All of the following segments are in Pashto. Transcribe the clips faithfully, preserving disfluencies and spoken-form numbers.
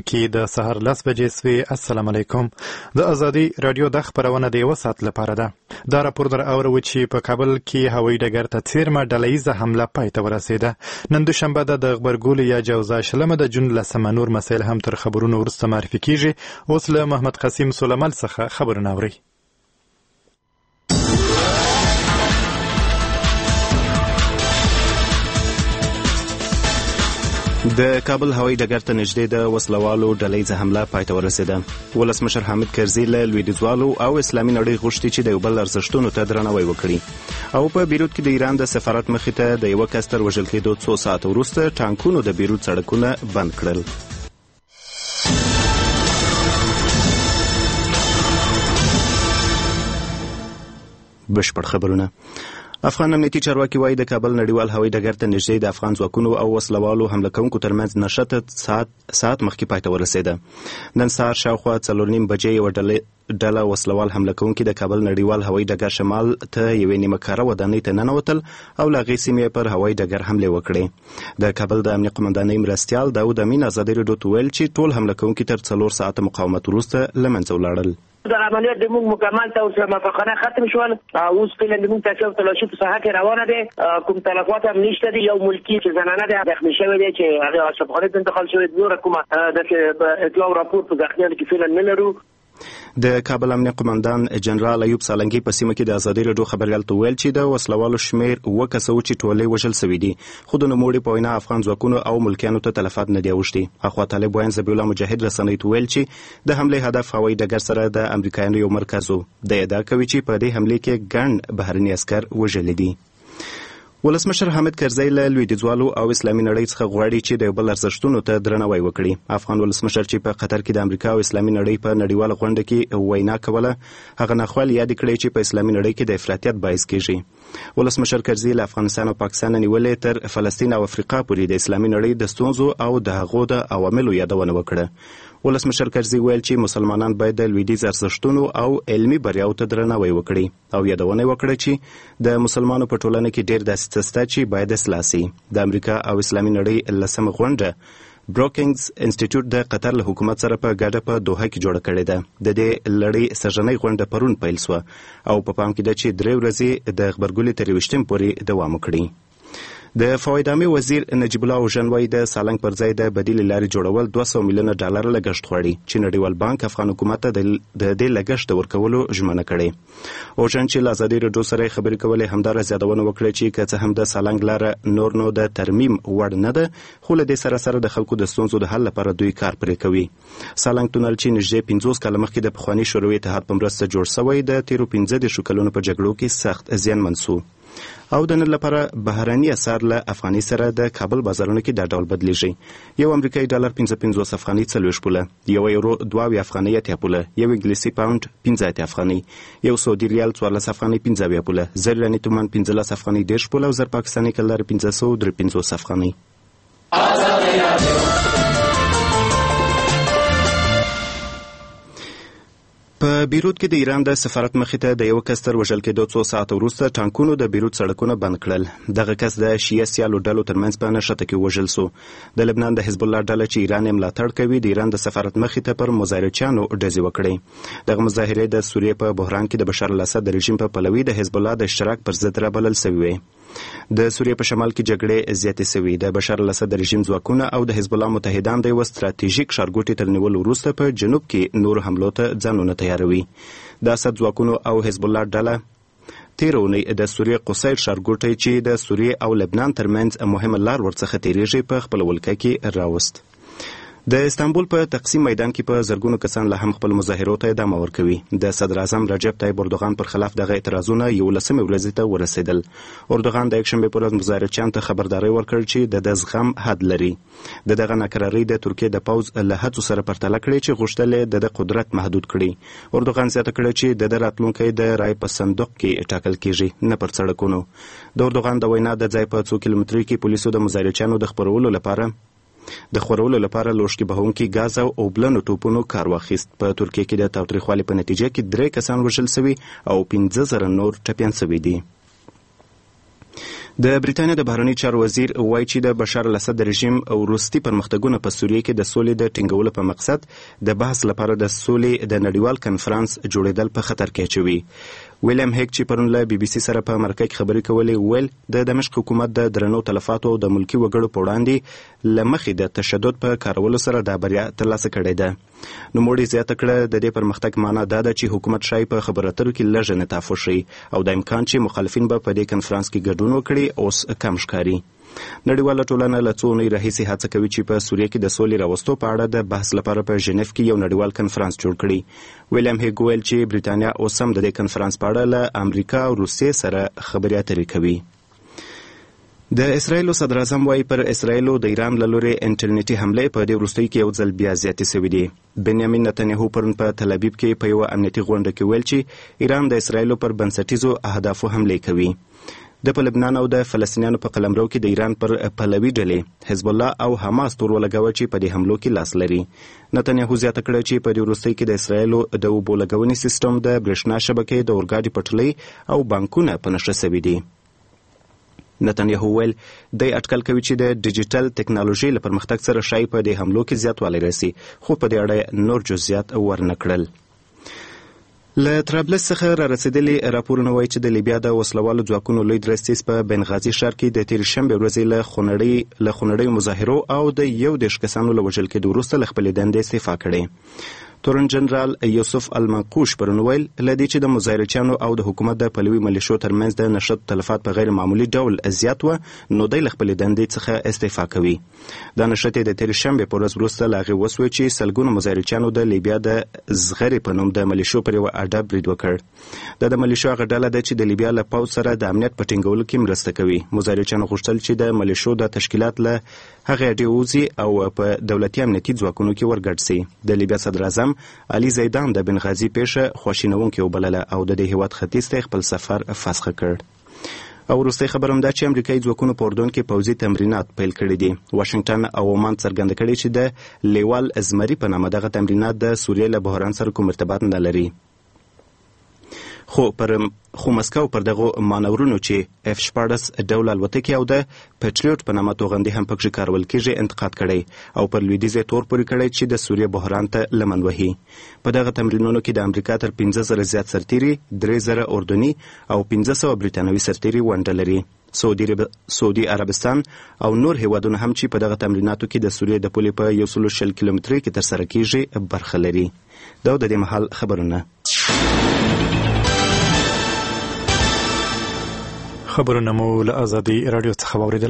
کې د سهار لس بجې سوې. السلام علیکم. د ازادي رادیو د خبرونه د یو ساعت لپاره ده. دا راپور در اورو چې په کابل کې هوایي ډګر ته څیرمه ډلهیزه حمله پای ته ورسېده. نن دوشنبه ده د غبرګولي یا جوزا شلمه د جون لسمه نور مسایل هم تر خبرونو وروسته معرفي کیږي. اوس له محمد قاسم سلیمال څخه خبرونه اورئ. د کابل هوایي ډګر ته نږدې د وسلوالو ډلهیزه حمله پای ته ورسېده. ولسمشر حامد کرزي له لویدیځوالو او اسلامي نړۍ غوښتي چې د یو بل ارزښتونو ته درناوی وکړي او په بیروت کې د ایران د سفارت مخې ته د یوه کس تر وژل کېدو څو ساعته وروسته ټانکونو د بیروت سړکونه بند کړل. بشپړ خبرونه. افغان امنیتي چارواکي وایي د کابل نړیوال هوایي ډګر ته نږدې د افغان ځواکونو او وسلوالو حمله کوونکو ترمنځ نښته ساعت ساعت مخکې پای ته ورسېده. نن سهار شاوخوا څلور نیم بجې یوه ډله ډله وسلوال حمله کوونکي د کابل نړیوال هوایي ډګر شمال ته یوې نیمه کاره ودانۍ ته ننوتل او له هغې سیمې پر هوایي ډګر حملې وکړې. د کابل د امنیه قمندانۍ مرستیال داود امین ازادي راډیو ته ویل چې ټول حمله کوونکي تر څلور ساعته مقاومت وروسته له منځه ولاړل. د عملیات د موږ مکمل توسعه موافقانه ختم شول. اوس فعلا د موږ تاسو تلاشي په ساحه کې روانه ده. کوم تلفات هم نشته دي. یو ملکی چې زنانه ده زخمی شوی دی چې هغه اشرفخانه انتقال شوی دی. نور کومه د اطلاع او راپور په ځخنیانو کې فعلا نه لرو. د کابل امنیه قمندان جنرال ایوب سالنګي په سیمه کې د ازادي راډیو خبريال ته ویل چې د وسلوالو شمیر اووه کسه و چې ټولې وژل سوي دي خو د نوموړي په وینا افغان ځواکونو او ملکیانو ته تلفات نه دي اوښتي. اخوا طالب وایي ذبیح الله مجاهد رسنۍ ته ویل چې د حملې هدف هوایي ډګر سره د امریکایانو یو مرکز و. د ادعا کوي چې په دې حملې کې ګڼ بهرني عسکر وژلي دي. ولسمشر حامد کرزي له لویدیځوالو او اسلامي نړۍ څخه غواړي چې د یو بل ارزښتونو ته درناوی وکړي. افغان ولسمشر چې په قطر کې د امریکا او اسلامي نړۍ په نړیواله غونډه کې وینا کوله هغه ناخوالې یاد کړې چې په اسلامي نړۍ کې د افراطیت باعث کیږي. ولسمشر کرزي له افغانستان او پاکستان نیولې تر فلسطین او افریقا پورې د اسلامي نړۍ د ستونزو او د هغو د عواملو یادونه وکړه. ولسمشر کرزي ویل چې مسلمانان باید د لویدیځ ارزښتونو او علمي بریاو ته درناوی وکړي او یادونه وکړه چې د مسلمانانو په ټولنه کې ډېر داسې څه شته چې باید اصلاح سي. د امریکا او اسلامي نړۍ لسمه غونډه بروکینګز انسټیټیوټ د قطر له حکومت سره په ګډه په دوحه کې جوړه کړې ده. د دې لړۍ سږنۍ غونډه پرون پیل شوه او په پام کې ده چې درې ورځې د غبرګولي تر یوویشتم پورې دوام وکړي. د فواید عامه وزیر نجیب الله اوژن وایي د سالنګ پر ځای د بدیل لارې جوړول دوه سوه میلیونه ډالر لګښت غواړي چې نړیوال بانک افغان حکومت ته د دې لګښت ورکولو ژمنه کړې. اوژن چې له ازادي راډیو سره خبرې کولې همدارس یادونه وکړه چې که څه هم د سالنګ لاره نور نو د ترمیم وړ نه ده خو له دې سره سره د خلکو د ستونزو د حل لپاره دوی کار پرې کوي. سالنګ تونل چې نږدې پنځوس کاله مخکې د پخواني شوروي اتحاد په مرسته جوړ شوی د تیرو پنځه دېرشو کلونو په جګړو کې سخت زیانمن شو او د نن لپاره بهرني اثار له افغاني سره د کابل بازارونو کې دا ډول بدلیږي. یو امریکایي ډالر پنځه پنځوس افغاني څلوېښت پوله، یو یورو دوه اویا افغاني اتیا پوله، یو انګلیسي پاونډ پنځه اتیا افغاني، یو سعودي ریال څوارلس افغاني پنځه اویا پوله، زر ایراني تومان پنځلس افغاني دېرش پوله او زر پاکستاني کلدارې پنځه سوه درې پنځوس افغاني. په بیروت کې د ایران د سفارت مخې ته د یو کس تر وژل کېدو څو ساعته وروسته ټانکونو د بیروت سړکونه بند کړل. دغه کس د شیعه سیالو ډلو ترمنځ په نښته کې وژل سو. د لبنان د حزب الله ډله چې ایران یې ملاتړ کوي د ایران د سفارت مخې ته پر مظاهرچیانو ډزې وکړې. دغه مظاهرې د سوریې په بحران کې د بشار الاسد د رژیم په پلوي د حزب الله د اشتراک پر ضد رابلل سوي وې. د سوریې په شمال کې جګړې زیاتې سوي. د بشار الاسد د رژیم ځواکونه او د حزب الله متحدان د یو ستراتیژیک ښارګوټي تر نیولو وروسته په جنوب کې نور حملو ته ځانونه تیاروي. د اسد ځواکونو او حزب الله ډله تېره اونۍ د سوریې قصیر ښارګوټی چې د سوریې او لبنان ترمنځ مهمه لار ورڅخه تېرېږي په خپله ولکه کې راوست. د استانبول په تقسیم میدان کې په زرګونو کسان لا هم خپل مظاهرو ته ادامه ورکوي. د صدر اعظم رجب طیب اردوغان پر خلاف دغه اعتراضونه یولسمې ورځې ته ورسېدل. اردوغان د یکشنبې په ورځ مظاهرچیانو ته خبرداری ورکړ چې د ده زغم حد لري. د دغه ناکرارۍ د ترکیې د پوځ له هڅو سره پرتله کړې چې غوښتل یې د ده قدرت محدود کړي. اردوغان زیاته کړه چې د ده راتلونکی د رای په صندوق کې ټاکل کیږي نه پر سړکونو. د اردوغان د وینا د ځای په څو کیلومترۍ کې پولیسو د مظاهرچیانو د خپرولو لپاره د خورولو لپاره لوښکي بهونکي ګاز او اوبلنو توپونو کار واخیست. په ترکیه کې د تاوتریخوالي په نتیجه کې درې کسان وژل سوي او پنځه زره نور ټپیان سوي دي. د بریتانیا د بهرنی چارو وزیر وایي چې د بشار الاسد رژیم وروستي پرمختګونه په سوریه کې د سولې د ټینګولو په مقصد د بحث لپاره د سولې د نړیوال کنفرانس جوړېدل په خطر کې اچوي. ویلیام هیک چې پرون له بي بي سي سره په مرکه کې خبرې کولې ویل د دمشق حکومت د درنو تلفاتو او د ملکی وګړو په وړاندې له مخې د تشدد په کارولو سره دا بریا ترلاسه کړې ده. نوموړي زیاته کړه د دې پرمختګ معنا دا ده چې حکومت شاید په خبرو اترو کې لږ انعطاف وښيي او د امکان چې مخالفین به په دې کنفرانس کې ګډون وکړي اوس کم ښکاري. نړیواله ټولنه له څو اونۍ راهیسې هڅه کوي چې په سوریه کې د سولې راوستو په اړه د بحث لپاره په ژنیف کې یو نړیوال کنفرانس جوړ کړي. ویلیام هیګ ویل چې بریتانیا اوس هم د دې کنفرانس په اړه له امریکا او روسیې سره خبرې اترې کوي. د اسرایلو صدر اعظم وایي پر اسرایلو د ایران له لوري انټرنیټي حملې په دې وروستیو کې یو ځل بیا زیاتې شوې دي. بنیامین نتنیاهو پرون په تل ابیب کې په یوه امنیتي غونډه کې ویل چې ایران د اسرایلو پر بنسټیزو اهدافو حملې کوي. د په لبنان او د فلسطینیانو په قلمرو کې د ایران پر پلوي ډلې حزب الله او حماس تور ولګوي چې په دې حملو کې لاس لري. نتنیاهو زیاته کړه چې په دې وروستیو کې د اسرایلو د اوبو لګونې سیستم، د برېښنا شبکې، د اورګاډي پټلۍ او بانکونه په نښه شوي دي. نتنیاهو ویل دی اټکل کوي چې د ډیجیټل ټیکنالوژي له پرمختګ سره شاید په دې حملو کې زیاتوالی راسي، خو په دې اړه نور جزئیات ورنه کړل. له طرابلس څخه را رسیدلي راپورونه وایي چې د لیبیا د وسلوالو ځواکونو لوی درستیز په بنغازي ښار کې د تېرې شنبې ورځې له خونړۍ له خونړۍ مظاهرو او د یو دېرش کسانو له وژل کېدو وروسته له خپلې دندې استعفا کړې. تورن جنرال یوسف المنقوش پرون ویل له دې چې د مظاهرچیانو او د حکومت د پلوي ملیشو ترمنځ د نشط تلفات په غیر معمولي ډول زیات و، نو دی له خپلې دندې څخه استعفا کوي. دا نشط د تېرې شنبې په ورځ وروسته له هغې وسوې چې سلګونو مظاهرچیانو د لیبیا د زغرې په نوم د ملیشو پر یوه اډه برید وکړ. دا د ملیشو هغه ډله ده چې د لیبیا له پوځ سره د امنیت په ټینګولو کې مرسته کوي. مظاهرچیانو غوښتل چې د ملیشو د تشکیلات له هغې اډې ووځي او په دولتي امنیتي ځواکونو کې ورګډ سي. د لیبیا صدر اعظم علي زیدان د بنغازي پیښه خواشینونکې وبلله او د دې هیواد ختیځ ته خپل سفر فسخه کړ. او وروستۍ خبر هم دا چې امریکایي ځواکونو په اردن کې پوځي تمرینات پیل کړي دي. واشنګټن او عمان څرګنده کړي چې د لیوال زمري په نامه دغه تمرینات د سوریې له بحران سره کوم ارتباط نه لري. خو پر خو مسکو پر دغه مانورونو چې اف شپاړس ډول الوتکې او د پټریوټ په نامه توغندي هم پکې کارول کېږي انتقاد کړی او پر لویدیځ تور پورې کړی چې د سوریې بحران ته لمن وهي. په دغه تمرینونو کې د امریکا تر پنځه زره زیات سرتیري، درې زره اردني او پنځه سوه برټانوي سرتیري ونډه لري. سعودي سعودي عربستان او نور هیوادونه هم چې په دغه تمریناتو کې د سوریې د پولې په یو سل شل کیلومترۍ کې ترسره کېږي برخه لري. دا د دې مهال خبرونه. خبرونه مو له آزادي رادیو څخه واوریدل.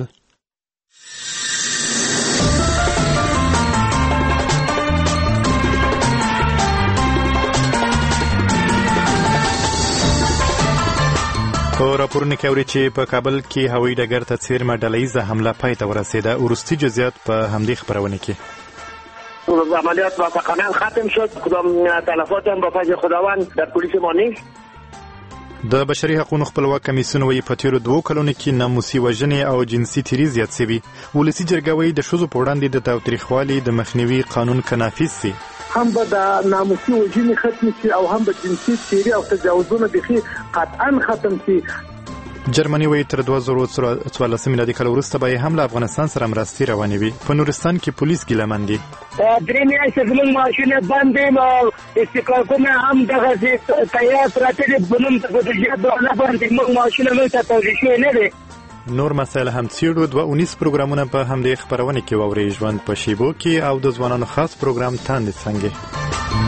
په راپورونه کې اوري چې په کابل کې هوایي ډګر ته څیرمه ډلهیزه حمله پای ته ورسېده. وروستي جزئیات په همدې خپرونه کې. عملیات موفقانه ختم شد. کدام تلفات هم با فضل خداوند در پلیس ما نیست. د بشري حقوقو خپلواک کمیسیون وایي په تیرو دوو کلونو کې ناموسي وژنې او جنسي تیري زیات شوي. ولسي جرګه وایي د ښځو په وړاندې د تاوتریخوالي د مخنیوي قانون که نافذ سي هم به د ناموسي وژنې ختم شي او هم به جنسي تیري او تجاوزونه بخي قطعا ختم شي. جرمني وایي تر دوه زره څوارلس میلادي کال وروسته به هم له افغانستان سره مرستې روانې وي. په نورستان کې پولیس ګیلمن دي. درې میاشتې زموږ ماشینونه بند دي نو استقاقونه هم دغسې تیار پراته دي. په نوم د بودیجې دورانه باندې موږ ماشینونه موږ ته توضیح شوي نه دي. نور مسایل هم څیړو. دوه اونیس پروګرامونه په همدې خپرونه کې واورئ. ژوند په شیبو کې او د ځوانانو خاص پروګرام تاندې څنګه.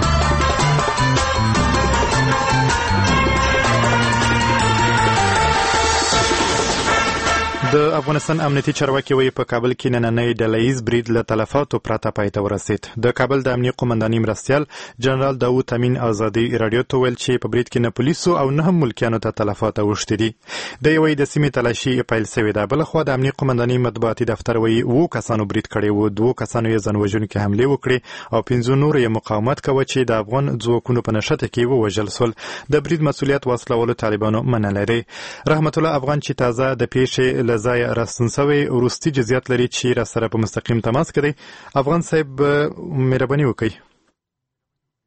د افغانستان امنیتي چارواکي وایي په کابل کې نننی ډلهیز برید له تلفاتو پرته پای ته ورسېد. د کابل د امنیه قومنداني مرستیال جنرال داود امین آزادي راډیو ته ویل چې په برید کې نه پولیسو او نه هم ملکیانو ته تلفات اوښتي دي. دی وایي د سیمې تلاشي پیل شوې ده. بلخوا د امنیه قومنداني مطبوعاتي دفتر وایي اووه کسانو برید کړی و، دوو کسانو یې ځان وژونکې حملې وکړې او پنځه نور یې مقاومت کوه چې د افغان ځواکونو په نښته کې ووژل سول. د برید مسؤلیت وسلوالو طالبانو منلی دی. رحمت الله افغان چې تازه د پیښې له ځایه راستون شوی وروستي جزئیات لري چې را سره په مستقیم تماس کې دی. افغان صاحب مهرباني وکړئ.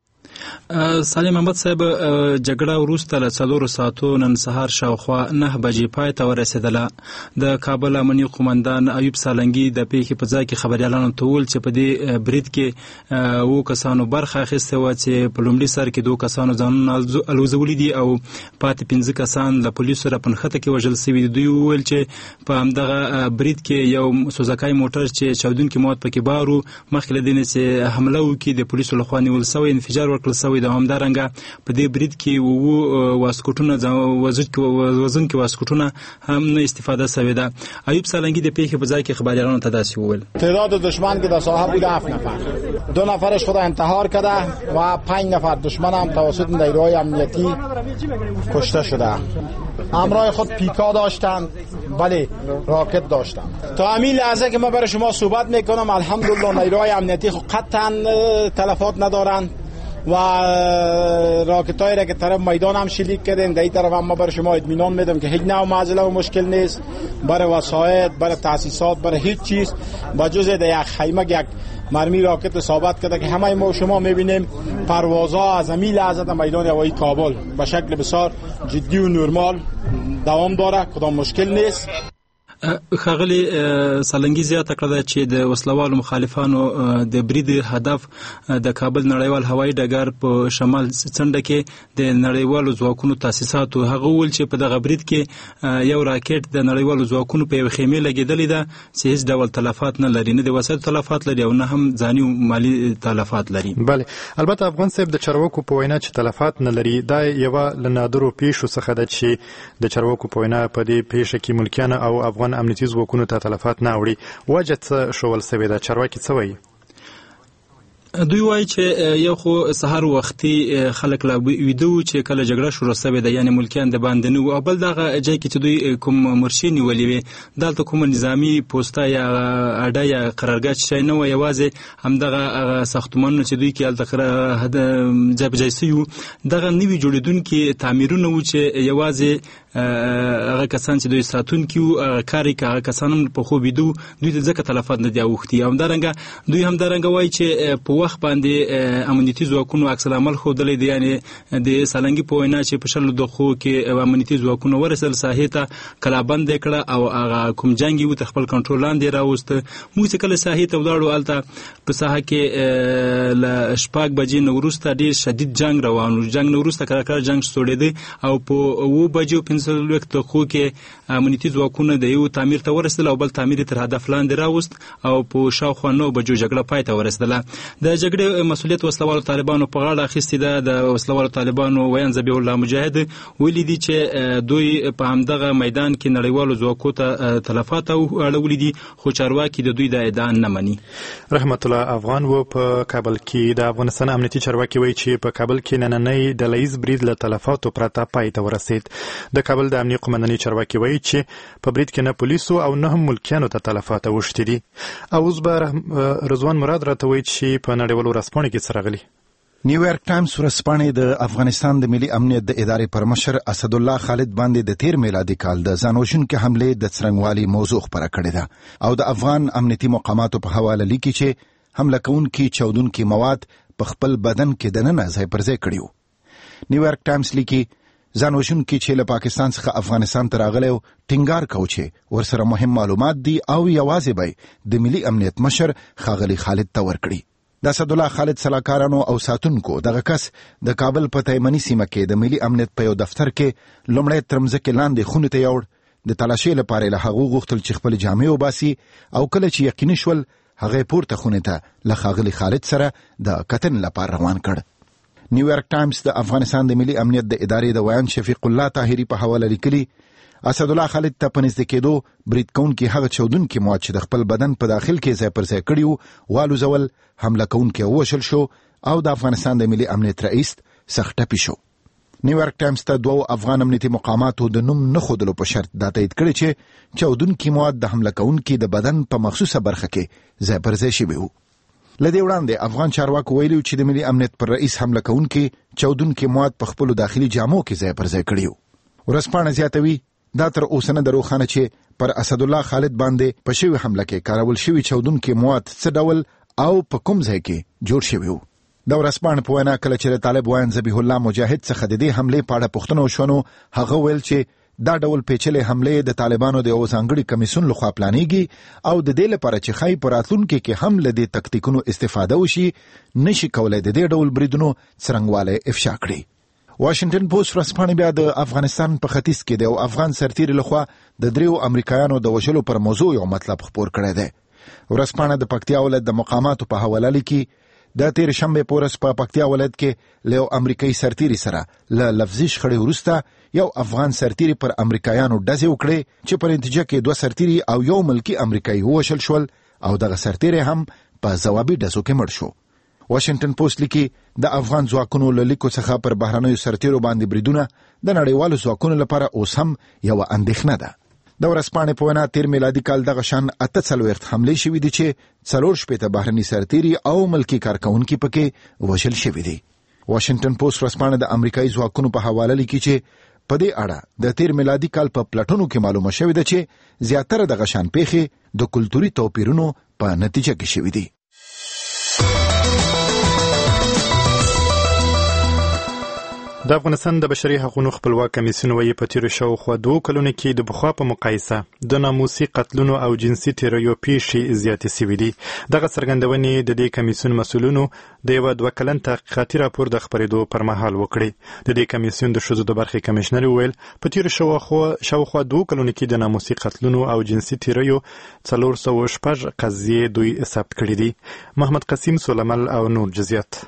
سالم احمد صاحب جګړه وروسته له څلورو ساعتو نن سهار شاوخوا نه بجې پای ته ورسېدله. د کابل امنیتي قومندان ایوب سالنګي د پیښې په ځای کې خبریالانو ته وویل چې په دې برید کې اووه کسانو برخه اخیستې وه چې په لومړي سر کې دوه کسانو ځانونه الوځولي دي او پاتې پنځه کسان له پولیسو سره په نښته کې وژل سوي دي. دوی وویل چې په همدغه برید کې یو سوزکای موټر چې چاودونکي مواد پکې بار و مخکې له دې نه چې حمله وکړي د پولیسو لخوا نیول سوی انفجار ورکړل سوی د همدارنګه په دې برید کې اووه واسکټونه وزونکي واسکټونه هم نه استفاده سوې ده. ایوب سالنګي د پیښې په ځای کې خبریالانو ته داسې وویل: تعداد دشمن که در ساحه بوده هفت نفر، دو نفرش خود انتحار کرده و پنج نفر دشمن هم توسط نیروهای امنیتی کشته شده. همراه خود پیکا داشتند، بله راکت داشتند. تا همین لحظه که ما برای شما صحبت میکنم الحمدلله نیروهای امنیتی قطعا تلفات ندارند و راکتایی را که طرف میدان هم شلیک کردیم در این طرف هم ما برای شما اطمینان میدم که هیچ نوع معضله و مشکل نیست برای وسایط، برای تاسیسات، برای هیچ چیز با جز در یک خیمه یک مرمی راکت ثابت کرده که همه ما شما میبینیم پروازها از همین لحظه در میدان هوایی کابل به شکل بسیار جدی و نرمال دوام داره، کدام مشکل نیست. ښاغلي سالنګي زیاته کړه چې د وسلوالو مخالفانو د برید هدف د کابل نړیوال هوایي ډګر په شمال څنډه کې د نړیوالو ځواکونو تاسیساتو. هغه وویل چې په دغه برید کې یو راکټ د نړیوالو ځواکونو په یوه خیمې لګېدلې ده چې هیڅ ډول تلفات نه لري، نه د وسایطو تلفات لري او نه هم ځاني مالي تلفات لري. بله، البته افغان صاحب د چارواکو په وینا چې تلفات نه لري دا یوه له نادرو پیښو څخه ده چې د چارواکو په وینا په دې پیښه کې ملکیان او افغان امنیتي ځواکونو ته تلفات نه وړي. وجه څه ښول سوې ده؟ چارواکي څه وایي؟ دوی وایي چې یو خو سهار وختي خلک لا ویده وو چې کله جګړه شروع سوې ده، یعنې ملکیان د باندې نه وو، او بل دغه ځای کې چې دوی کوم مرشي نیولې وې دلته کومه نظامي پوسته یا اډه یا قرارګاه چې شی نه وه، یوازې همدغه ساختمانونه چې دوی کې هلته ځای په ځای سوي وو دغه نوي جوړېدونکي تعمیرونه وو چې یوازې هغه کسان چې دوی ساتونکي وو هغه کار یې که هغه کسان هم په خوب ویده وو دوی ته ځکه تلفات نه دي اوښتي. همدارنګه دوی همدارنګه وایي چې په وخت باندې امنیتي ځواکونو عکس العمل ښودلی دی، یعنې د سالنګي په وینا چې په شلو دقیقو کې امنیتي ځواکونو ورسېدل، ساحې ته کلابند یې کړه او هغه کوم جنګ یې تر خپل کنټرول لاندې راوسته. موږ چې کله ساحې ته ولاړو هلته په ساحه کې له شپږ بجې نه وروسته ډېر شدید جنګ روان و. جنګ نه وروسته کرار جنګ سوړېده او په اووه بجو پنځه څلوېښت دقیقو کې امنیتي ځواکونه د یو تعمیر ته ورسېدل او بل تعمیر یې تر هدف لاندې راوست او په شاوخوا نو بجو جګړه پای ته ورسېدله. د جګړې مسؤلیت وسلوالو طالبانو په غاړه اخیستې ده. د وسلوالو طالبانو ویان ذبیح الله مجاهد ویلي دي چې دوی په همدغه میدان کې نړیوالو ځواکو ته تلفات اړولي دي، خو چارواکي د دوی د ادعا نه مني. رحمت الله افغان و په کابل کې د افغانستان امنیتي چارواکي وایي چې په کابل کې نننی ډلهییز برید له تلفاتو پرته پای ته ورسېد. د کابل د امنیتي قومندانۍ چارواکي وایي چې په برید کې نه پولیسو او نه هم ملکیانو ته تلفات اوښتي دي. او اوس به رضوان مراد راته وایي چې په نړیوالو ورځپاڼو کې څه راغلي. نیویارک ټایمز ورځپاڼې د افغانستان د ملي امنیت د ادارې پر مشر اسدالله خالد باندې د تیر میلادي کال د ځانوژونکي حملې د څرنګوالي موضوع خپره کړې ده او د افغان امنیتي مقاماتو په حواله لیکي چې حمله کوونکي چاودونکي مواد په خپل بدن کې دننه ځای پر ځای کړي وو. نیویارک ټایمز لیکي ځانوژونکي چې له پاکستان څخه افغانستان ته راغلی و ټینګار کوي چې ورسره مهم معلومات دي او یوازې به د ملي امنیت مشر ښاغلي خالد ته ورکړي. د اسدالله خالد سلاکارانو او ساتونکو دغه کس د کابل په تیمني سیمه کې د ملي امنیت په یو دفتر کې لومړی تر مځکې لاندې خونې ته یوړ. د تلاشۍ لپاره له هغو غوښتل چې خپل جامې وباسي او کله چې یقیني شول هغه پورته خونې ته له ښاغلي خالد سره د کتنې لپاره روان کړ. نیویارک ټایمز د افغانستان د ملي امنیت د ادارې د ویان شفیق الله طاهري په حواله لیکلي اسدالله خالد ته په نږدې کېدو برید کوونکي هغه چاودونکي مواد چې د خپل بدن په داخل کې ځای پر ځای کړي وو والوځول، حمله کوونکی ووژل شو او د افغانستان د ملي امنیت رئیس سخت ټپي شو. نیویارک ټایمز ته دوو افغان امنیتي مقاماتو د نوم نه ښودلو په شرط دا تایید کړی چې چاودونکي مواد د حمله کوونکي د بدن په مخصوصه برخه کې ځای پر ځای شوي وو. له دې وړاندې افغان چارواکو ویلي چې د ملي امنیت پر رئیس حمله کوونکي چاودونکي مواد په خپلو داخلي جامو کې ځای پر ځای کړي وو. ورځپاڼه زیاتوي دا تر اوسه نه ده روښانه چې پر اسدالله خالد باندې په شوې حمله کې کارول شوي چاودونکي مواد څه ډول او په کوم ځای کې جوړ شوي وو. د ورځپاڼې په وینا کله چې طالب وایي ذبیح الله مجاهد څخه د دې حملې په اړه پوښتنه وشوه، هغه ویل چې دا ډول پیچلې حملې د طالبانو د یو ځانګړي کمیسیون لخوا پلانېږي او د دې لپاره چې ښایي په راتلونکي کې هم له دې تکتیکونو استفاده وشي، نشي کولی د دې ډول بریدونو څرنګوالی افشا کړي. واشنگټن پوسټ ورځپاڼې بیا د افغانستان په ختیځ کې د یو افغان سرتیري لخوا د دریو امریکایانو د وژلو پر موضوع یو مطلب خپور کړی دی. ورځپاڼه د پکتیا ولایت د مقاماتو په حواله لیکي د تیر شنبه په ورځ په پکتیا ولایت کې له یو امریکایي سرتیري سره له لفظي شخړې وروسته یو افغان سرتیري پر امریکایانو ډزې وکړې چې په نتیجه کې دوه سرتیري او یو ملکی امریکایي ووژل شول او دغه سرتیري هم په ځوابي ډزو کې مړ شو. واشنگټن پوسټ لیکي د افغان ځواکونو له لیکو څخه پر بهرنیو سرتیرو باندې بریدونه د نړیوالو ځواکونو لپاره اوس هم یوه اندېښنه ده. د ورځپاڼې په وینا تیر میلادي کال دغه شان اته څلوېښت حملې شوي دي چې څلور شپېته بهرني سرتیري او ملکي کارکوونکي پکې وژل شوي دي. واشنگټن پوسټ ورځپاڼه د امریکایي ځواکونو په حواله لیکي چې په دې اړه د تیر میلادي کال په پلټنو کې معلومه شوې ده چې زیاتره دغه شان پیښې د کلتوري توپیرونو په نتیجه کې شوي دي. د افغانستان د بشري حقوقو خپلواک کمیسیون وایي په تیرو شاوخوا دوه کلونو کې د پخوا په مقایسه د ناموسي قتلونو او جنسي تیریو پیښې زیاتې شوې دي. دغه څرګندونې د دې کمیسیون مسؤلینو د یو دوه کلن تحقیقاتي راپور د خپرېدو پر مهال وکړي. د دې کمیسیون د ښځو د برخې کمشنر وویل په تیرو شاوخوا دوه کلونو کې د ناموسي قتلونو او جنسي تیریو څلور سوه شپږ قضیې دوی ثبت کړي دي. محمد قسیم سولمل او نور جزئیات.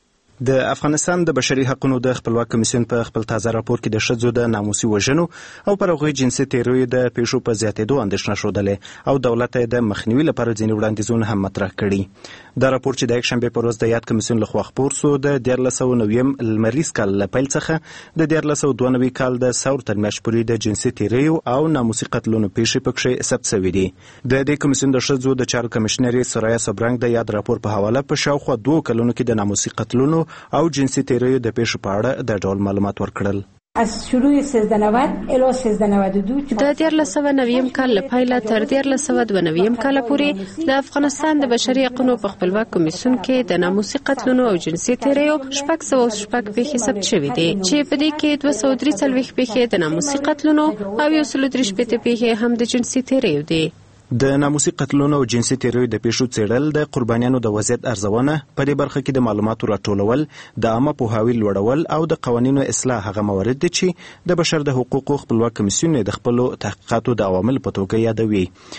د افغانستان د بشري حقوقو د خپلواک کمیسیون په خپل تازه راپور کې د ښځو د ناموسي وژنو او پر هغوی جنسي تیریو د پیښو په زیاتېدو اندېښنه ښودلې او دولت یې د مخنیوي لپاره ځینې وړاندیزونه هم مطرح کړي. دا راپور چې د یکشنبې په ورځ د یاد کمیسیون لخوا خپور سو د دیارلس سوه نویم لمریز کال له پیل څخه د دیارلس سوه دوه نوي کال د ثور تر میاشتې پورې د جنسي تیریو او ناموسي قتلونو پیښې پکښې ثبت شوي دي. د دې کمیسیون د ښځو د چارو کمشنر سرایا سبرنګ د یاد راپور په حواله په شاوخوا دوه کلونو کې د ناموسي قتلونو او جنسي تیریو د پیښو په اړه د ډول معلومات ورکړل. از شروع سیزده نود الی سیزده نود و دو د دیارلس سوه نویم کال له پیله تر دیارلس سوه دوه نویم کال پورې د افغانستان د بشري حقوقو په خپلواک کمیسیون کې د ناموسي قتلونو او جنسي تیریو شپږ سوه شپږ پیښې ثبت شوې دي چې په دې کې دوه سوه درې څلوېښت پیښې د ناموسي قتلونو او یو سل درې شپېته پیښې هم د جنسي تیریو دي. د ناموسي قتلونو او جنسي تیریو د پیښو څېړل، د قربانیانو د وضعیت ارزونه، په دې برخه کې د معلوماتو راټولول، د عامه پوهاوي لوړول او د قوانینو اصلاح هغه موارد دي چې د بشر د حقوقو خپلواک کمیسیون د خپلو تحقیقاتو د عوامل په توګه یادوي.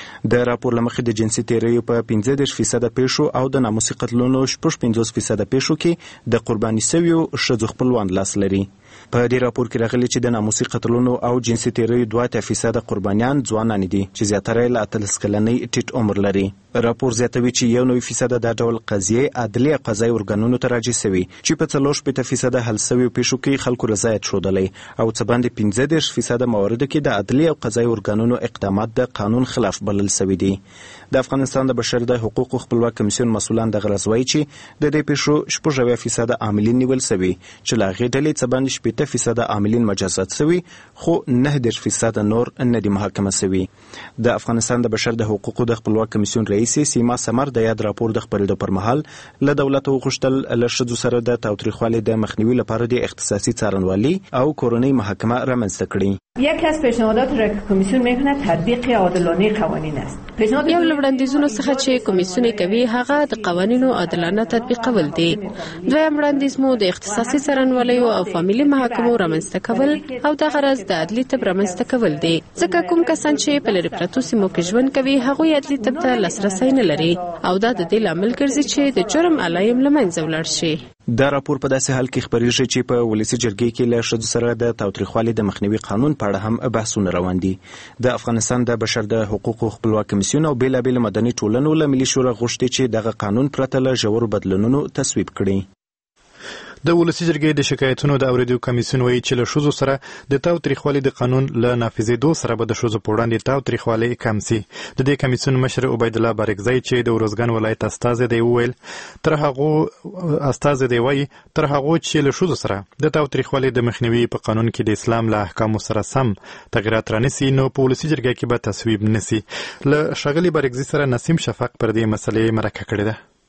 د راپور له مخې د جنسي تیریو په پنځه دېرش فیصده پیښو او د ناموسي قتلونو شپږ پنځوس فیصده پیښو کې د قرباني شویو ښځو خپلوان لاس لري. په دې راپور کې راغلي چې د ناموسي قتلونو او جنسي تیریو دوه اتیا فیصده قربانیان ځوانان دي چې زیاتره یې له اتلس کلنۍ ټیټ عمر لري. راپور زیاتوي چې یو نوي فیصده دا ډول قضیې عدلي او قضایي ارګانونو ته راجع شوي چې په څلور شپېته فیصده حل شویو پیښو کې خلکو رضایت ښودلی او څه باندې پنځه دېرش فیصده مواردو کې د عدلي او قضایي ارګانونو اقدامات د قانون خلاف بلل شوي دي. د افغانستان د بشر د حقوقو خپلواک کمیسیون مسؤلان دغه ورځ وایي چې د دې پیښو شپږ اویا فیصده عاملین نیول شوي چې له هغې ډلې څه باندې شپېته فیصده عاملین مجازات شوي خو نه دېرش فیصده نور نه دي محاکمه شوي. د افغانستان د بشر د حقوقو د خپلواک کمیسیون رئیس سیما سمر د یاد راپور د خپرېدو پر مهال له دولت وغوښتل له ښځو سره د تاوتریخوالي د مخنیوي لپاره د اختصاصي څارنوالي او کورنۍ محاکمه رامنځته کړي. یکی از پیشنهادات را که کمیسیون میکند تطبیق عادلانه قوانین است. یو له وړاندیزونو څخه چې کمیسیون کوي هغه د قوانینو عادلانه تطبیقول دي. دویم وړاندیز مو د اختصاصي څارنوالیو او فامیلي محاکمو رامنځته کول او د غرض د عدلي طب رامنځته کول دي، ځکه کوم کسان چې په لرې پرتو سیمو کې ژوند کوي هغوی عدلي طب ته لاسرسی نه لري او دا د دې لامل ګرځي چې د جرم علایم له منځه ولاړ شي. دا راپور په داسې حال کې خپریږي چې په ولسي جرګې کې له ښځو سره د تاوتریخوالي د مخنیوي قانون په اړه هم بحثونه روان دي. د افغانستان د بشر د حقوقو خپلواک کمیسیون او بېلابېلو مدني ټولنو له ملي شورا غوښتي چې دغه قانون پرته له ژورو بدلونونو تصویب کړي. د ولسي جرګې د شکایتونو د اوریدو کمیسیون وایي چې له ښځو سره د تاوتریخوالي د قانون له نافذېدو سره به د ښځو په وړاندې تاوتریخوالي کم سي. د دې کمیسیون مشر عبیدالله بارکزی چې د ارزګان ولایت استازی دی وویل تر هغو استازی دی وایي تر هغو چې له ښځو سره د تاوتریخوالي د مخنیوي په قانون کې د اسلام له احکامو سره سم تغیرات رانیسي نو په ولسي جرګه کې به تصویب نسي. له ښاغلي بارکزي سره نسیم شفق پر دې مسلې مرکه کړې ده.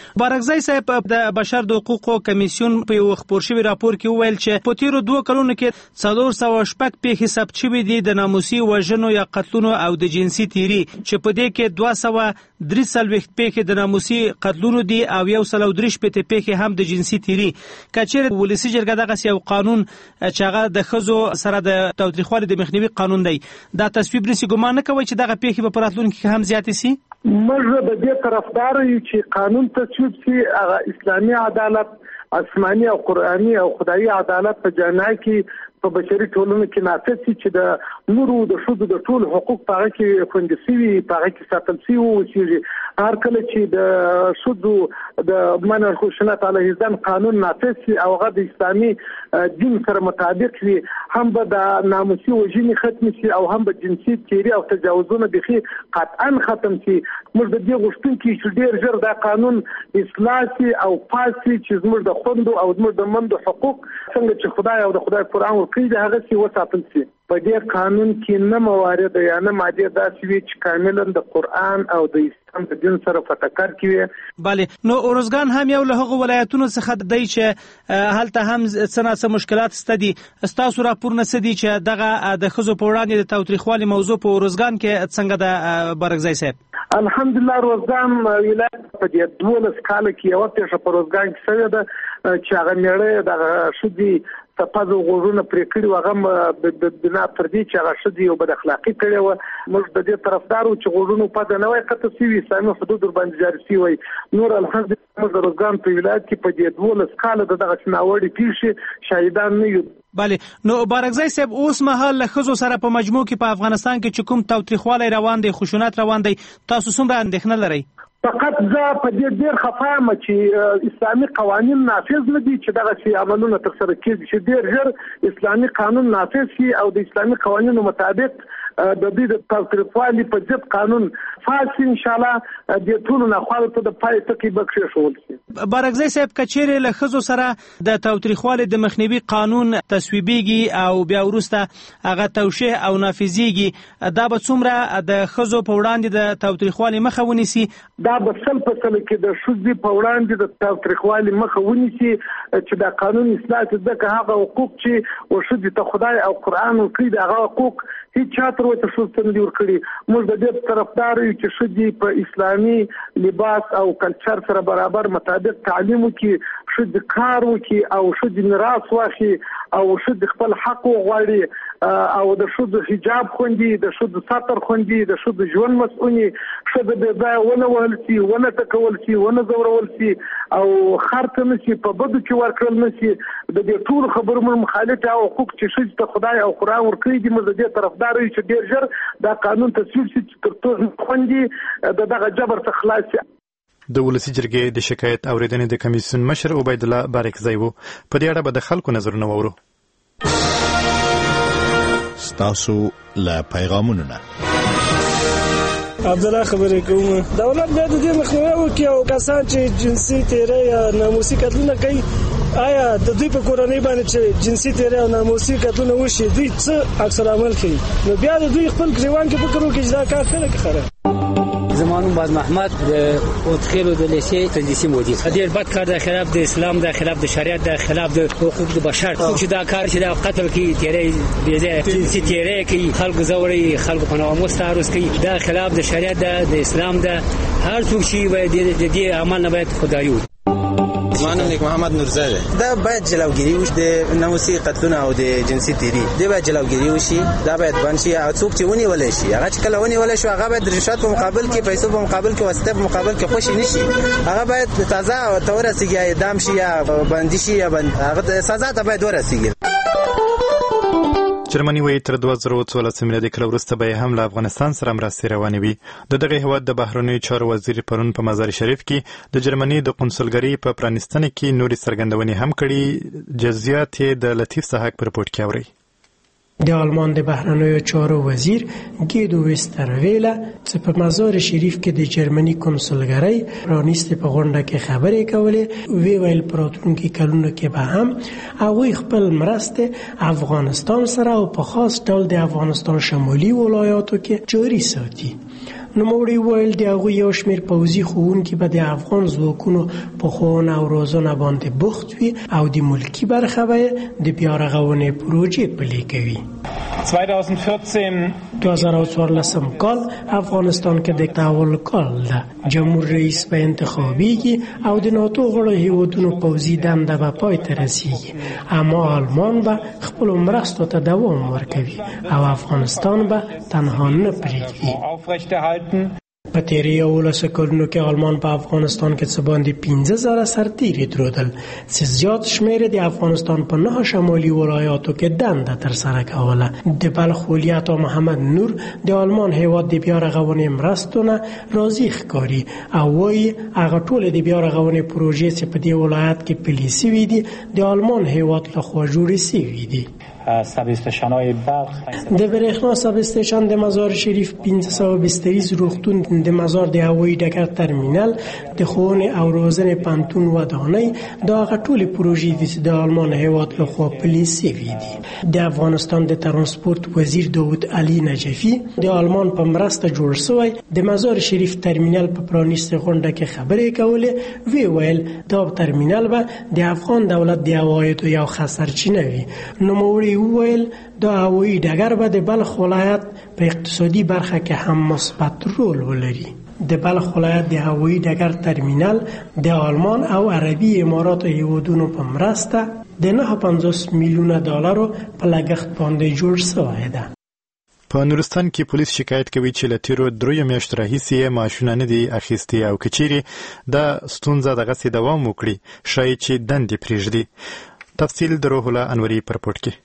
بارکزی صاحب د بشر د حقوقو کمیسیون په یو خبر شوی راپور کې وویل چې په تیرو دوه کلونو کې څلور سوه شپږ پیښې ثبت شوې دي د ناموسي وژنو یا قتلونو او د جنسي تیري، چې په دې کې دوه سوه درې څلوېښت پیښې د ناموسي قتلونو دي او یو سل او درې شپېته پیښې هم د جنسي تیري. که چیرې ولسي جرګه دغسې یو قانون چې هغه د ښځو سره د تاوتریخوالي د مخنیوي قانون دی دا تصویب نیسي، ګمان نه کوئ چې دغه پیښې به په راتلونکي کې هم زیاتې سي؟ موږ د دې طرفدار یو چې قانون تصویب سي، هغه اسلامي عدالت، آسماني او قرآني او خدایي عدالت په جامعه کې په بشري ټولنه کې نافذ شي، چې د نورو د ښځو د ټول حقوق په هغه کې خوندي شوي، په هغه کې ساتل شوي اوسېږي. هر کله چې د ښځو د منع الخشونت علیه الزام قانون نافذ شي او هغه د اسلامي دین سره مطابق وي، هم به د ناموسي وژنې ختم شي او هم به جنسي تیري او تجاوزونه بخي قطعا ختم شي. موږ د دې غوښتونکي چې ډېر ژر دا قانون اصلاح شي او پاس شي، چې زموږ د خوندو او زموږ د مندو حقوق څنګه چې خدای او د خدای قرآن ورکړي د هغه سي وساتل شي. په دې قانون کې نه موارد یا نه ماده داسې وي چې کاملا د قرآن او د اسلام د دین سره په ټکر کې وي. بله، نو ارزګان هم یو له هغو ولایتونو څخه دی چې هلته هم څه نه څه مشکلات شته دي. ستاسو راپورونه څه دي چې دغه د ښځو په وړاندې د تاوتریخوالي موضوع په ارزګان کې څنګه ده بارکزی صاحب؟ الحمدلله ارزګان ولایت په دې دولس کال کې یو پیښه په ارزګان کې شوې ده چې هغه میړه د ښځې تپازو غوږونه پرې کړي و، هغه بنا تر دې چې هغه ښځې یو بد اخلاقي کړې وه. موږ د دې طرفدار وو چې غوږونو پته نه وای قطع شوي، اسلامي حدود ورباندې جاري شوي وای. نور الحمدلله موږ د ارزګان په ولایت کې په دې دولس کاله د دغسې ناوړې پیښې شاهدان نه یو. بله، نو بارکزی صاحب اوس مهال له ښځو سره په مجموع کې په افغانستان کې چې کوم تاوتریخوالی روان دی، خشونت روان دی، تاسو څومره اندېښنه لرئ؟ فقط زه په دې ډېر خفه یم چې اسلامي قوانین نافذ نه دي چې دغسې عملونه ترسره کېږي، چې ډېر ژر اسلامي قانون نافذ شي او د اسلامي قوانینو مطابق د دوی د تاوتریخوالي په ضد قانون فعال شي. انشاءالله دې ټولو ناخوالو ته د پای ټکی به کېښودل شي. بارکزی صاحب، که چیرې له ښځو سره د تاوتریخوالي د مخنیوي قانون تصویبیږي او بیا وروسته هغه توشیح او نافذیږي، دا به څومره د ښځو په وړاندې د تاوتریخوالي مخه ونیسي؟ دا به سل په سل کې د ښځې په وړاندې د تاوتریخوالي مخه ونیسي، چې دا قانون اصلاح کړي، ځکه هغه حقوق چې ښځې ته خدای او قرآن ورکړي د هغه حقوق هیڅ چا تر اوسه ښځو ته نه دي ورکړي. موږ د دې طرفدار یو چې ښځې په اسلامي لباس او کلچر سره برابر مطابق تعلیم وکړي، ښځې کار وکړي او ښځې میراث واخلي او ښځې خپل حق وغواړي او د ښځو حجاب خوندي، د ښځو ساتر خوندي، د ښځو ژوند مسؤلي، ښځه بې ځایه ونه وهل شي، ونه ټکول شي، ونه ځورول شي او خرڅ نه شي، په بدو کې ورکړل نه شي. د دې ټولو خبرو موږ مخالف یو. حقوق چې ښځې ته خدای او قرآن ورکړي دي، موږ د دې طرفدار یو چې ډېر ژر دا قانون تصویب شي چې تر څو خوندي د دغه جبر څخه خلاص شي. د ولسي جرګې د شکایت اورېدنې د کمیسیون مشر عبیدالله بارکزی و. په دې اړه به د خلکو نظرونه واورو. ستاسو له پیغامونو نه عبدالله خبرې کوم. دولت باید د دې مخنیوی وکړي او کسان چې جنسي تیری یا ناموسي قتلونه کوي، آیا د دوی په کورنۍ باندې چې جنسي تیری او ناموسي قتلونه وشي دوی څه عکس العمل کوي، نو بیا د دوی خپل ګریوان کې فکر وکړي چې دا کار خلک خره. زمانون باز محمد د اوتخیلو د لیسې تدریسي مدیر. ډېر بد کار د خلاف د اسلام، د خلاف د شریعت، د خلاف د حقوق د بشر. چې دا کار چې دا قتل کوي، تیری بې ځایه جنسي تیری کوي، خلکو ځوروي، خلکو په ناموس تعرض کوي، دا خلاف د شریعت ده، د اسلام ده. هر څوک چې باید د دې عمل نه باید خدایي وي. زمانو نیک محمد نورزاده. دا باید جلوگیری وشي د ناموسي قتلونه او د جنسي تیری، دا باید جلوگیری وشي، دا باید بند شي. او څوک چې ونیول شي، هغه چې کله ونیول شي هغه باید د رشوت په مقابل کې، پیسو په مقابل کې، واسطه په مقابل کې خوشي نشي. هغه باید تازه او تورسیږي، اعدام شي یا بندي شي یا بند هغه سزا ته باید ورسیږي. جرمني وایي تر دوه زره څوارلس میلادي کال وروسته به هم له افغانستان سره مرستې روانې وي. د دغه هیواد د بهرنیو چارو وزیر پرون په مزار شریف کې د جرمني د قونسلګرۍ په پرانیستنه کې نورې څرګندونې هم کړي. جزئیات یې د لطیف سحاق په رپورټ کې اورئ. د آلمان د بهرنیو چارو وزیر گیدو وسترویله چې په مزار شریف کې د جرمني کنسولګرۍ پرانیستې په غونډه کې خبرې کولې، وی ویل په راتلونکي کلونو کې به هم هغوی خپل مرستې افغانستان سره او په خاص ډول د افغانستان شمالي ولایاتو کې جاري ساتي. نوموړي وویل د هغوی یو شمېر پوځي ښوونکي به د افغان ځواکونو په ښوونه او روزنه باندې بوخت وي او د ملکي برخه به یې د بیا رغونې پروژې پلي کوي. دو هزار و چهارلسم کال افغانستان کې د تحول کال ده. جمهور رئیس به انتخابیږي او د ناتو غړو هیوادونو پوځي دنده به پای ته رسیږي، اما آلمان به خپلو مرستو ته دوام ورکوي او افغانستان به تنها نه پرېږدي. په تیرې یولسو کلونو کې آلمان په افغانستان کې څه باندې پنځه زره سرتیري درلودل چې زیات شمېر د افغانستان په نهه شمالي ولایاتو کې دنده ترسره کوله. د بلخ ولایت محمد نور د آلمان هیواد د بیا رغونې مرستو نه راضي ښکاري او وایي هغه ټولې د بیا رغونې پروژې چې په دې ولایت کې پلي سوي دي د آلمان هیواد لخوا جوړې سوي دي. سبستشان‌های بلخ د برېښنا سبستشن د مزار شریف پنځه سوه بستریز روغتون د مزار د هوایي ډګر ترمینل د ښوونې او روزنې پوهنتون ودانۍ دا هغه ټولې پروژې دي چې د آلمان هیواد لخوا پلي سوي دي. د افغانستان د ترانسپورت وزیر داود علي نجفي د آلمان په مرسته جوړ شوی د مزار شریف ترمینل په پرانیستې غونډه کې خبرې کولې. وی ویل دا ترمینل به د افغان دولت د عوایدو یو ښه سرچینه وي. نوموړي ویل دا هوایي ډګر به د بلخ ولایت په اقتصادي برخه کې هم مثبت رول ولري. د بلخ ولایت د هوایي ډګر ترمینل د آلمان او عربي اماراتو هیوادونو په مرسته د نهه پنځوس میلیونه ډالرو په لګښت باندې جوړ شوی ده. په نورستان کې پولیس شکایت کوي چې له تیرو دریو میاشتو راهیسې معاشونه نه دي اخیستي او که چیرې دا ستونزه دغسې دوام وکړي ښایي چې دندې پرېږدي. تفصیل د روح الله انوري په رپورټ کې.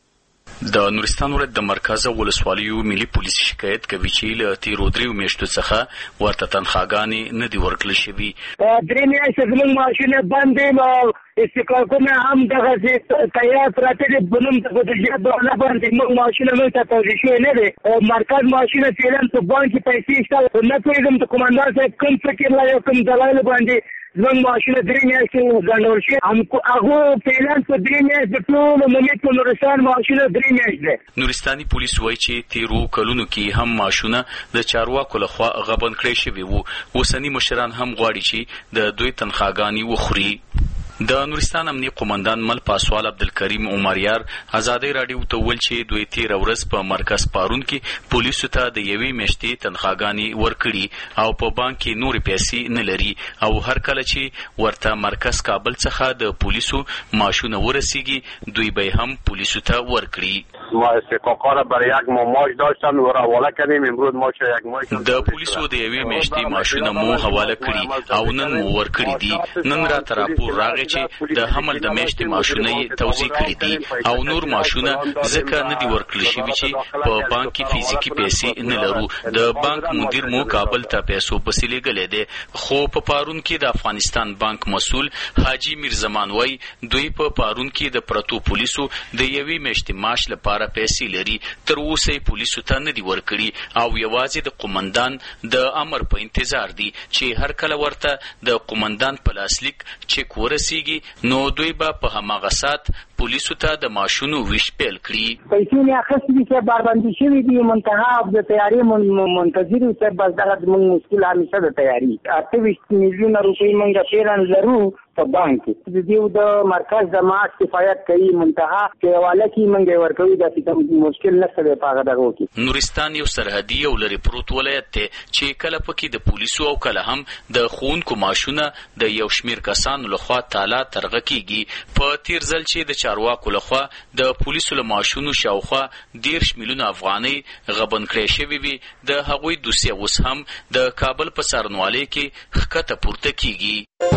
د نورستان ولایت د مرکز ولسوالیو ملي پولیس شکایت کوي چې له تیرو دریو میاشتو څخه ورته تنخواګانې نه دي ورکړل شوي. درې میاشتې زموږ معاشونه بند دي، استقامتونه هم دغسې تیار پراته دي. بلوم د بودیجې دونه باندې موږ معاشونه موږ ته توضیح شوي نه دي. مرکز معاشونه فعلا په بانک کې پیسې شته. نه پوهېږم د قمندان صاحب کوم فکر لا یو کوم دلایلو باندې زموږ معاشونه درې میاشتې وځنډول شوي. هغو فعلا په درې میاشتې ټولو ملي په نورستان معاشونه درې میاشتې دي. نورستاني پولیس وایي چې تیرو کلونو کې هم معاشونه د چارواکو لخوا غبن کړی شوي وو. اوسني مشران هم غواړي چې د دوی تنخواګانې وخوري. د نورستان امنیه قومندان مل پاسوال عبدالکریم عمریار ازادۍ راډیو ته وویل چې دوی تېره ورځ په مرکز پارون کې پولیسو ته د یوې میاشتې تنخواګانې ورکړي او په بانک کې نورې پیسې نه لري او هر کله چې ورته مرکز کابل څخه د پولیسو معاشونه ورسیږي دوی به هم پولیسو ته ورکړي. ما استحقاقا را برای یک ماه معاش داشتم و را حواله کردیم. امروز معاش یک ماه د پولیسو د یوې میاشتې معاشونه مو حواله کړي او نن مو ورکړي دي. نن راته راپور راغی چې د حمل د میاشتې معاشونه یې توزیع کړي دي او نور معاشونه ځکه نه دي ورکړل شوي چې په بانک کې فزیکي پیسې نه لرو. د بانک مدیر مو کابل ته پیسو پسې لېږلی دی، خو په پارون کې د افغانستان بانک مسؤل حاجي میرزمان وایي دوی په پارون کې د پرتو پولیسو د یوې میاشتې معاش لپاره پیسې لري. تر اوسه یې پولیسو ته نه دي ورکړي او یوازې د قومندان د امر په انتظار دي چې هر کله ورته د قومندان په لاسلیک چک ورسیږي نو دوی به په هماغه ساعت پولیسو ته د معاشونو ویش پیل کړي. پیسې نه اخیستې دي چې باربندي شوي دي. منتها د تیاري منتظر یو چې بس دغه زموږ مشکل همیشه د تیاري اته ویشت میلیونه روپۍ موږ فعلا لرو په بانک کې. د دې د مرکز د معاش کفایت کوي، منتها کې حواله کې موږ ورکوي. داسې مشکل نشته دی په هغه دغو کې. نورستان یو سرحدي او لرې پروت ولایت دی چې کله پکې د پولیسو او کله هم د ښوونکو معاشونه د یو شمېر کسانو لخوا تالا ترغه کېږي. په تېر ځل چې د چارواکو لخوا د پولیسو له معاشونو شاوخوا دېرش میلیونه افغانۍ غبن کړی شوي وي د هغوی دوسیه اوس هم د کابل په څارنوالۍ کې ښکته پورته کېږي.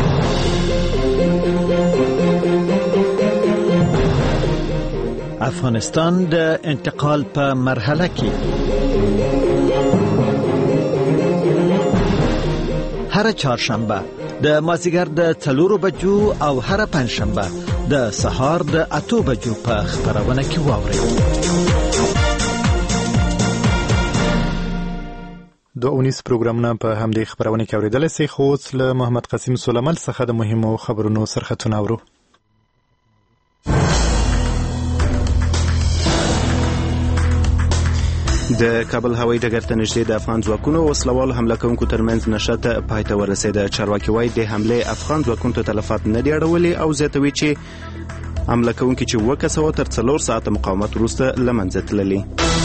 افغانستان د انتقال په مرحله کې هر چهارشنبه د مازیګر د څلورو بجو او هر پنځشنبه د سهار د اتو بجو په خبرونه کې واورئ. دو اونیس پروګرامونه په همدې خبرونه کې اوریدل سي. خو اوس له محمد قاسم سلیمل څخه د مهمو خبرونو سرخطونه اورو. د کابل هوایي ډګر ته نږدې د افغان ځواکونو وسلوالو حمله کوونکو ترمنځ نښته پای ته ورسېده. چارواکي وایي د حملې افغان ځواکونو ته تلفات نه دي اړولي او زیاتوي چې حمله کوونکي چې اووه کسه وو تر څلور ساعته مقاومت وروسته له منځه تللي.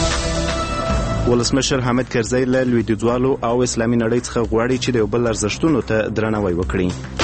ولسمشر حامد کرزی له لویدیځوالو او اسلامي نړۍ څخه غواړي چې د یو بل ارزښتونو ته درناوی وکړي.